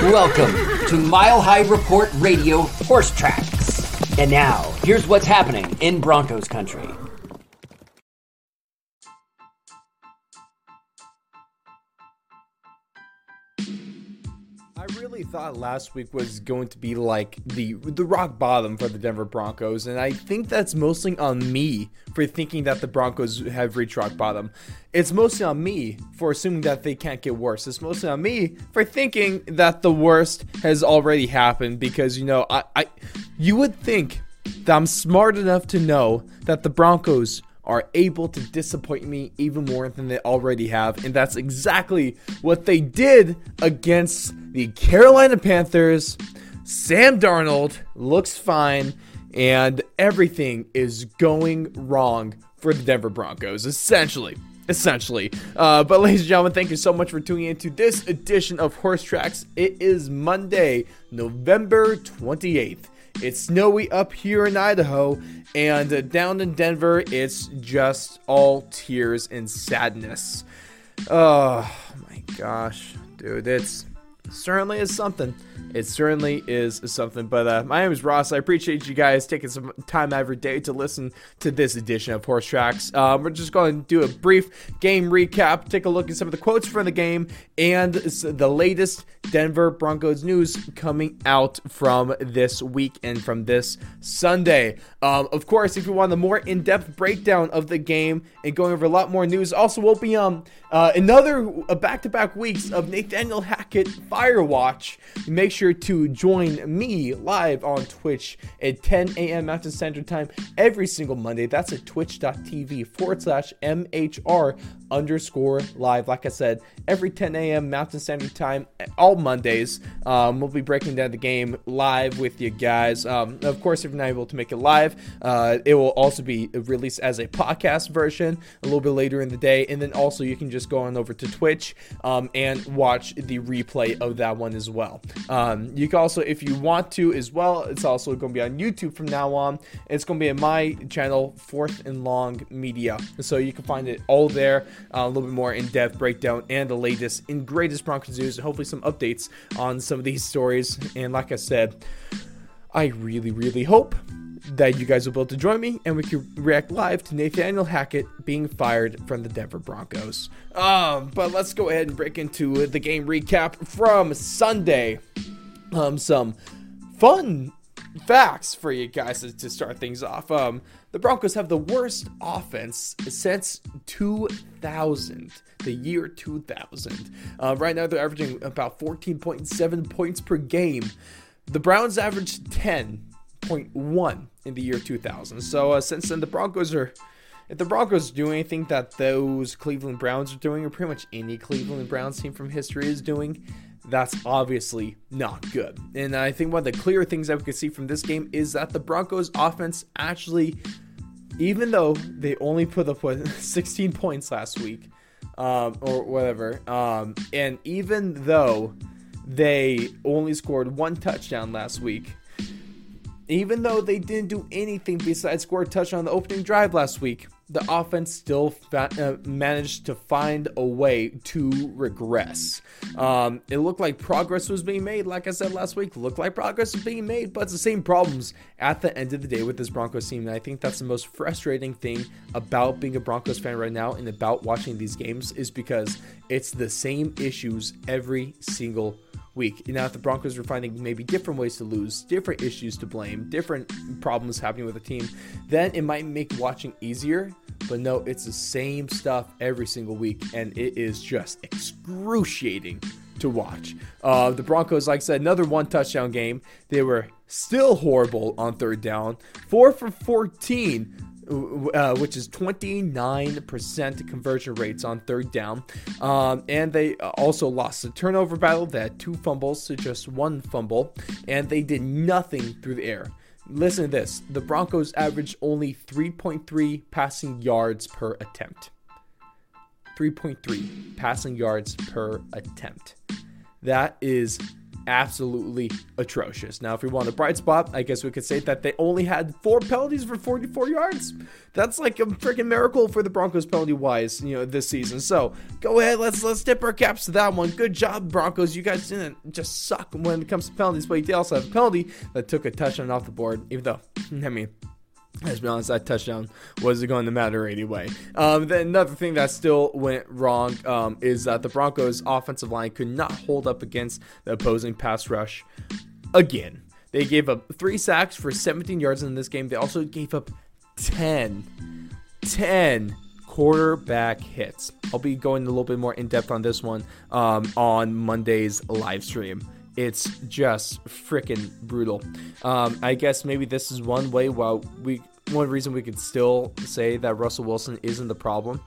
Welcome to Mile High Report Radio Horse Tracks. And now, here's what's happening in Broncos country. I really thought last week was going to be like the rock bottom for the Denver Broncos, and I think that's mostly on me for thinking that the Broncos have reached rock bottom. It's mostly on me for assuming that they can't get worse. It's mostly on me for thinking that the worst has already happened because, you would think that I'm smart enough to know that the Broncos are able to disappoint me even more than they already have. And that's exactly what they did against the Carolina Panthers. Sam Darnold looks fine, and everything is going wrong for the Denver Broncos, essentially. But ladies and gentlemen, thank you so much for tuning into this edition of Horse Tracks. It is Monday, November 28th. It's snowy up here in Idaho, and down in Denver, it's just all tears and sadness. Oh my gosh, dude, it certainly is something. It certainly is something. But my name is Ross. I appreciate you guys taking some time every day to listen to this edition of Horse Tracks. We're just going to do a brief game recap, take a look at some of the quotes from the game, and the latest Denver Broncos news coming out from this week and from this Sunday. Of course, if you want a more in-depth breakdown of the game and going over a lot more news, also will be another back-to-back weeks of Nathaniel Hackett Firewatch. Make sure to join me live on Twitch at 10 a.m. Mountain Standard Time every single Monday. That's at twitch.tv/MHR_live. Like I said, every 10 a.m. Mountain Standard Time, all Mondays. We'll be breaking down the game live with you guys. Of course, if you're not able to make it live, it will also be released as a podcast version a little bit later in the day. And then also you can just go on over to Twitch and watch the replay of that one as well. You can also, if you want to as well, it's also going to be on YouTube from now on. It's going to be in my channel, Fourth and Long Media. So you can find it all there, a little bit more in-depth breakdown and the latest and greatest Broncos news, and hopefully some updates on some of these stories. And like I said, I really hope that you guys will be able to join me and we can react live to Nathaniel Hackett being fired from the Denver Broncos. But let's go ahead and break into the game recap from Sunday. Some fun facts for you guys to start things off. The Broncos have the worst offense since 2000, the year 2000. Right now they're averaging about 14.7 points per game. The Browns averaged 10.1 in the year 2000. So since then, if the Broncos do anything that those Cleveland Browns are doing, or pretty much any Cleveland Browns team from history is doing, that's obviously not good. And I think one of the clear things that we can see from this game is that the Broncos offense actually, even though they only put up 16 points last week, or whatever, and even though they only scored one touchdown last week, even though they didn't do anything besides score a touchdown on the opening drive last week, the offense still managed to find a way to regress. It looked like progress was being made. Like I said last week, looked like progress was being made, but it's the same problems at the end of the day with this Broncos team. And I think that's the most frustrating thing about being a Broncos fan right now and about watching these games, is because it's the same issues every single week. If the Broncos are finding maybe different ways to lose, different issues to blame, different problems happening with the team, then it might make watching easier. But no, it's the same stuff every single week, and it is just excruciating to watch. The Broncos, like I said, another one touchdown game. They were still horrible on third down, 4 for 14, which is 29% conversion rates on third down. And they also lost the turnover battle. They had 2 fumbles to just 1 fumble, and they did nothing through the air. Listen to this. The Broncos averaged only 3.3 passing yards per attempt. 3.3 passing yards per attempt. That is absolutely atrocious. Now, if we want a bright spot, I guess we could say that they only had 4 penalties for 44 yards. That's like a freaking miracle for the Broncos penalty-wise, this season. So go ahead, let's tip our caps to that one. Good job, Broncos. You guys didn't just suck when it comes to penalties, but you did also have a penalty that took a touchdown off the board, even though, let's be honest, that touchdown wasn't going to matter anyway. Then another thing that still went wrong is that the Broncos' offensive line could not hold up against the opposing pass rush again. They gave up 3 sacks for 17 yards in this game. They also gave up 10 quarterback hits. I'll be going a little bit more in depth on this one on Monday's live stream. It's just freaking brutal. I guess maybe this is one way. One reason we could still say that Russell Wilson isn't the problem.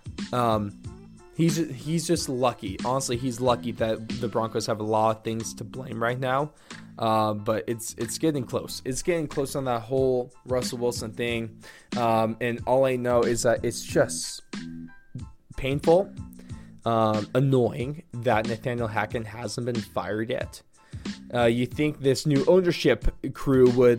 He's just lucky. Honestly, he's lucky that the Broncos have a lot of things to blame right now. But it's getting close. It's getting close on that whole Russell Wilson thing. And all I know is that it's just painful, annoying that Nathaniel Hackett hasn't been fired yet. You think this new ownership crew would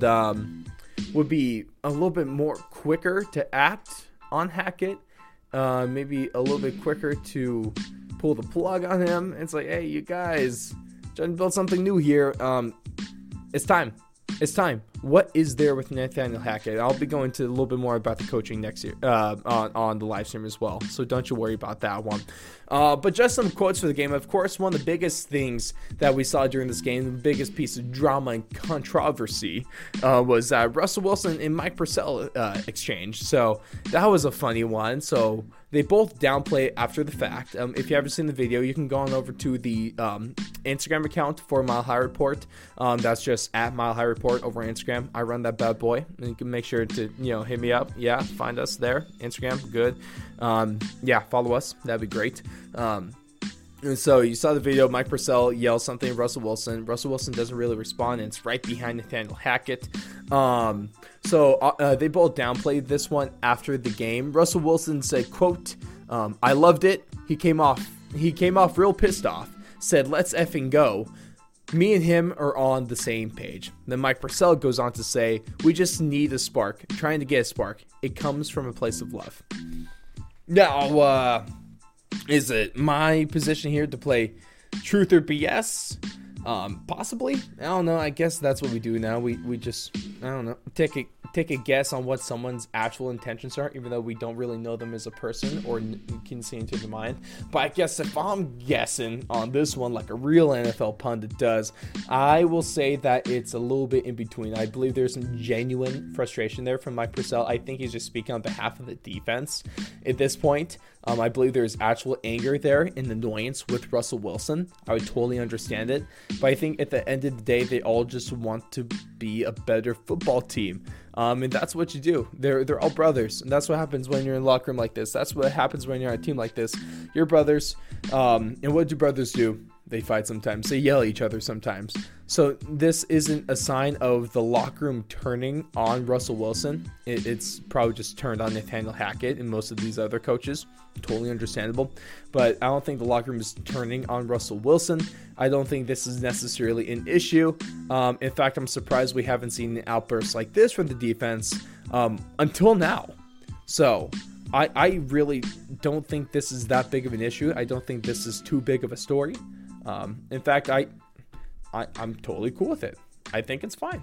be a little bit more quicker to act on Hackett, maybe a little bit quicker to pull the plug on him. It's like, hey, you guys, trying to build something new here. It's time. What is there with Nathaniel Hackett? I'll be going to a little bit more about the coaching next year on the live stream as well. So don't you worry about that one. But just some quotes for the game. Of course, one of the biggest things that we saw during this game, the biggest piece of drama and controversy, was Russell Wilson and Mike Purcell exchange. So that was a funny one. So they both downplay after the fact. If you haven't seen the video, you can go on over to the Instagram account for Mile High Report. That's just at Mile High Report over on Instagram. I run that bad boy, and you can make sure to hit me up. Yeah, find us there. Instagram, good. Follow us. That'd be great. And so you saw the video. Mike Purcell yells something at Russell Wilson. Russell Wilson doesn't really respond, and it's right behind Nathaniel Hackett. So they both downplayed this one after the game. Russell Wilson said, quote, "I loved it. He came off real pissed off. Said, let's effing go. Me and him are on the same page." Then Mike Purcell goes on to say, "We just need a spark. Trying to get a spark. It comes from a place of love." Now, is it my position here to play truth or BS? Possibly. I don't know. I guess that's what we do now. We just, I don't know, take a guess on what someone's actual intentions are, even though we don't really know them as a person or can see into their mind. But I guess if I'm guessing on this one like a real NFL pundit does, I will say that it's a little bit in between. I believe there's some genuine frustration there from Mike Purcell. I think he's just speaking on behalf of the defense at this point. I believe there's actual anger there and annoyance with Russell Wilson. I would totally understand it. But I think at the end of the day, they all just want to be a better football team. And that's what you do. They're all brothers. And that's what happens when you're in a locker room like this. That's what happens when you're on a team like this. You're brothers. And what do brothers do? They fight sometimes. They yell at each other sometimes. So this isn't a sign of the locker room turning on Russell Wilson. It's probably just turned on Nathaniel Hackett and most of these other coaches. Totally understandable. But I don't think the locker room is turning on Russell Wilson. I don't think this is necessarily an issue. In fact, I'm surprised we haven't seen an outburst like this from the defense until now. So I really don't think this is that big of an issue. I don't think this is too big of a story. In fact, I'm totally cool with it. I think it's fine.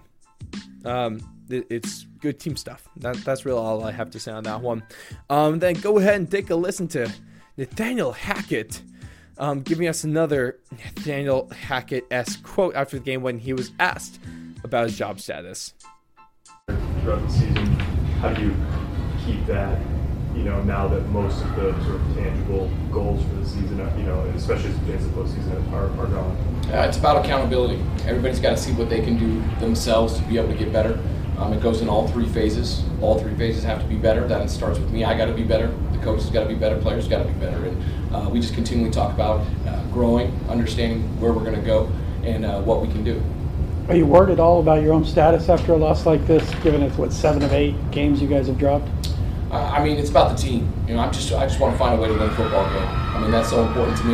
It's good team stuff. That's really all I have to say on that one. Then go ahead and take a listen to Nathaniel Hackett giving us another Nathaniel Hackett-esque quote after the game when he was asked about his job status. Throughout the season, how do you keep that, now that most of the sort of tangible goals for the season, especially as the postseason are gone? It's about accountability. Everybody's got to see what they can do themselves to be able to get better. It goes in all 3 phases. All 3 phases have to be better. That starts with me. I got to be better. The coaches got to be better. Players got to be better. And we just continually talk about growing, understanding where we're going to go, and what we can do. Are you worried at all about your own status after a loss like this, given it's 7 of 8 games you guys have dropped? It's about the team. I just want to find a way to win a football game. That's so important to me.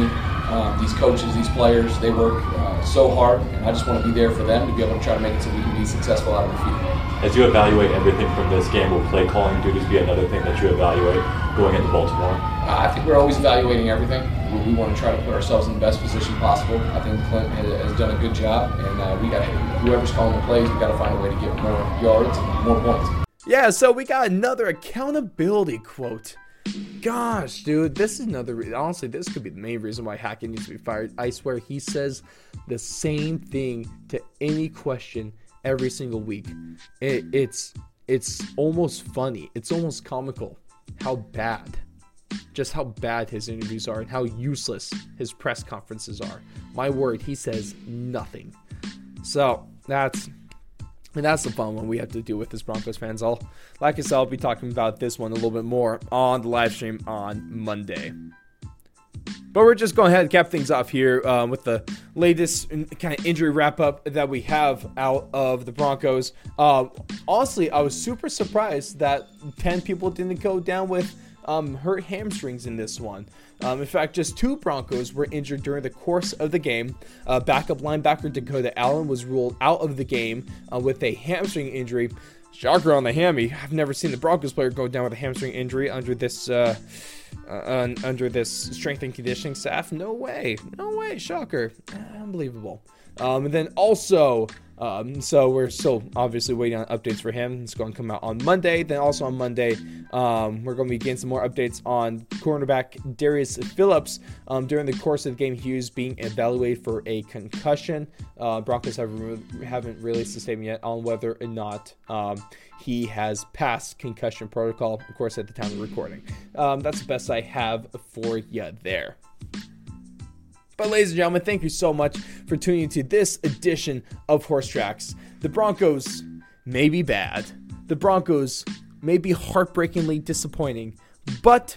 These coaches, these players, they work so hard, and I just want to be there for them to be able to try to make it so we can be successful out of the field. As you evaluate everything from this game, will play calling duties be another thing that you evaluate going into Baltimore? I think we're always evaluating everything. We want to try to put ourselves in the best position possible. I think Clint has done a good job, and we got whoever's calling the plays, we got to find a way to get more yards and more points. Yeah, so we got another accountability quote. Gosh, dude, this is honestly, this could be the main reason why Hackett needs to be fired. I swear, he says the same thing to any question every single week. It's almost funny. It's almost comical how bad his interviews are and how useless his press conferences are. My word, he says nothing. So that's the fun one we have to deal with as Broncos fans. Like I said, I'll be talking about this one a little bit more on the live stream on Monday. But we're just going ahead and cap things off here with the latest kind of injury wrap-up that we have out of the Broncos. Honestly, I was super surprised that 10 people didn't go down with hurt hamstrings in this one. In fact, just 2 Broncos were injured during the course of the game. Backup linebacker Dakota Allen was ruled out of the game with a hamstring injury. Shocker on the hammy. I've never seen the Broncos player go down with a hamstring injury under this strength and conditioning staff. No way. Shocker. Unbelievable. And then also, so we're still obviously waiting on updates for him. It's going to come out on Monday. Then also on Monday, we're going to be getting some more updates on cornerback Darius Phillips. During the course of the game, he was being evaluated for a concussion. Broncos haven't released a statement yet on whether or not he has passed concussion protocol, of course, at the time of recording. That's the best I have for you there. But ladies and gentlemen, thank you so much for tuning into this edition of Horse Tracks. The Broncos may be bad. The Broncos may be heartbreakingly disappointing. But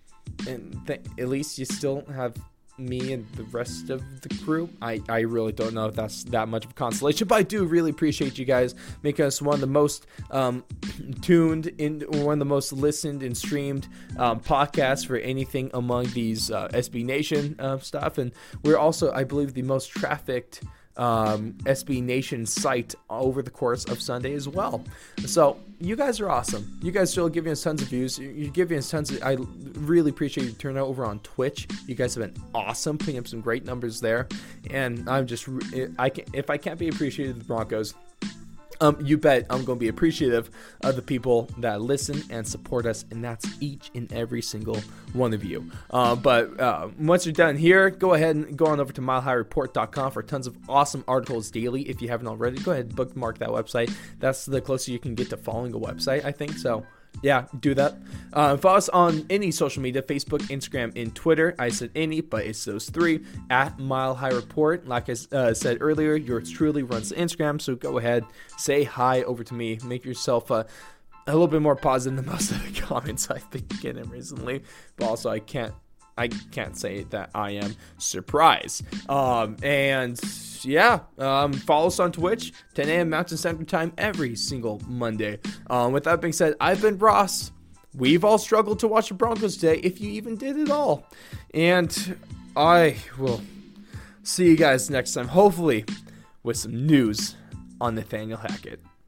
at least you still have me and the rest of the crew. I really don't know if that's that much of a consolation, but I do really appreciate you guys making us one of the most tuned in, one of the most listened and streamed podcasts for anything among these SB Nation stuff. And we're also, I believe, the most trafficked SB Nation site over the course of Sunday as well. So you guys are awesome. You guys still giving us tons of views. You're giving us tons of, I really appreciate you turning out over on Twitch. You guys have been awesome, putting up some great numbers there. And I'm just, if I can't be appreciated of the Broncos, you bet I'm going to be appreciative of the people that listen and support us, and that's each and every single one of you. But once you're done here, go ahead and go on over to milehighreport.com for tons of awesome articles daily. If you haven't already, go ahead and bookmark that website. That's the closest you can get to following a website, I think. So yeah, do that. Follow us on any social media, Facebook, Instagram, and Twitter. I said any, but it's those 3, at Mile High Report. Like I said earlier, yours truly runs the Instagram, so go ahead, say hi over to me. Make yourself a little bit more positive than most of the comments I've been getting recently. But also, I can't say that I am surprised. And yeah, follow us on Twitch, 10 a.m. Mountain Standard Time every single Monday. With that being said, I've been Ross. We've all struggled to watch the Broncos today, if you even did at all. And I will see you guys next time, hopefully with some news on Nathaniel Hackett.